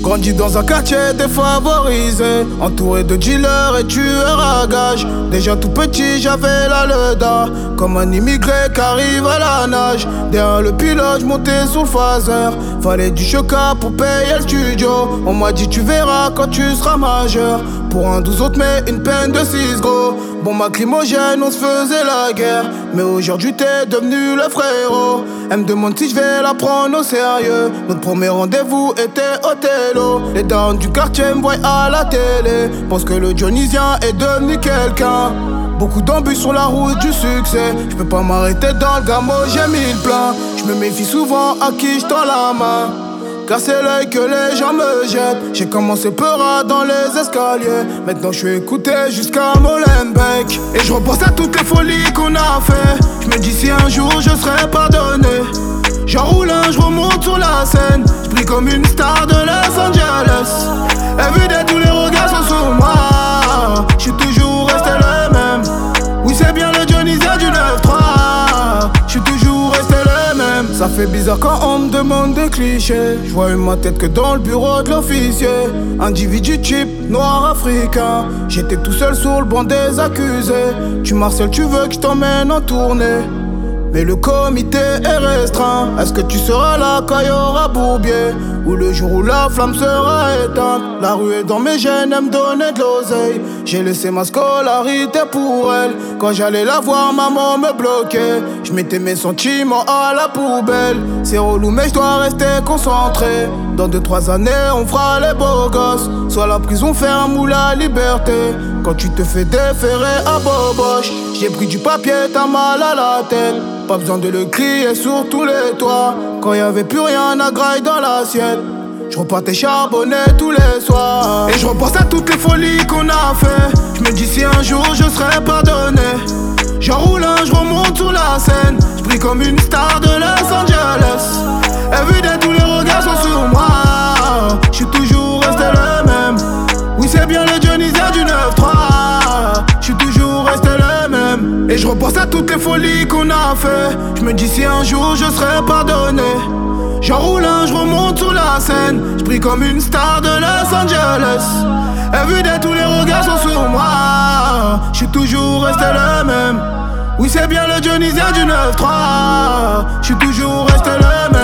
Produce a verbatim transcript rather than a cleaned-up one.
grandi dans un quartier défavorisé, entouré de dealers et tueurs à gages. Déjà tout petit j'avais la leda, comme un immigré qui arrive à la nage. Derrière le pilote j'montais sous le phaser, fallait du choca pour payer le studio. On m'a dit tu verras quand tu seras majeur, pour un douze autres mais une peine de six gros. Bon ma climogène on se faisait la guerre, mais aujourd'hui t'es devenu le frérot. Elle me demande si je vais la prendre au sérieux. Notre premier rendez-vous était au télo. Les downs du quartier me voient à la télé, pense que le Dionysien est devenu quelqu'un. Beaucoup d'embûches sur la route du succès, je peux pas m'arrêter dans le gamo, j'ai mis le plein. Je me méfie souvent à qui je tends la main, car c'est l'œil que les gens me jettent. J'ai commencé peura dans les escaliers, maintenant je suis écouté jusqu'à Molenbeek. Et je repense à toutes les folies qu'on a fait. Je me dis si un jour je serai pardonné. J'enroule un, je remonte sur la scène, je brille comme une star de Los Angeles. Et vu de tous les regards sont sur moi, je suis toujours resté le même. Oui c'est bien le Dionysien du neuf trois, je suis toujours resté le même. Ça fait bizarre quand on me demande des clichés, je vois ma tête que dans le bureau de l'officier. Individu cheap, noir africain, j'étais tout seul sur le banc des accusés. Tu marcelles, tu veux que je t'emmène en tournée, mais le comité est restreint. Est-ce que tu seras là quand il y aura Bourbier, ou le jour où la flamme sera éteinte? La rue est dans mes gènes, elle me donnait de l'oseille. J'ai laissé ma scolarité pour elle. Quand j'allais la voir, maman me bloquait. Je mettais mes sentiments à la poubelle. C'est relou mais je dois rester concentré. Dans deux trois années on fera les beaux gosses, soit la prison ferme ou la liberté. Quand tu te fais déférer à Boboche, j'ai pris du papier, t'as mal à la tête. Pas besoin de le crier sur tous les toits. Quand y avait plus rien à graille dans l'assiette, je repartais charbonner tous les soirs. Et je repense à toutes les folies qu'on a fait. Je me dis si un jour je serai pardonné. J'enroule un, je remonte sur la scène, je brille comme une star de Los Angeles. Et vu de tous les regards sont sur moi, je suis toujours resté le même. Oui c'est bien le Dionysien du neuf trois, je suis toujours resté le même. Et je repense à toutes les folies qu'on a fait. Je me dis si un jour je serai pardonné. J'enroule un, je remonte sur la scène, je brille comme une star de Los Angeles. Et vu de tous les regards sont sur moi, je suis toujours resté le même. Oui c'est bien le Dionysien du neuf trois, je suis toujours resté le même.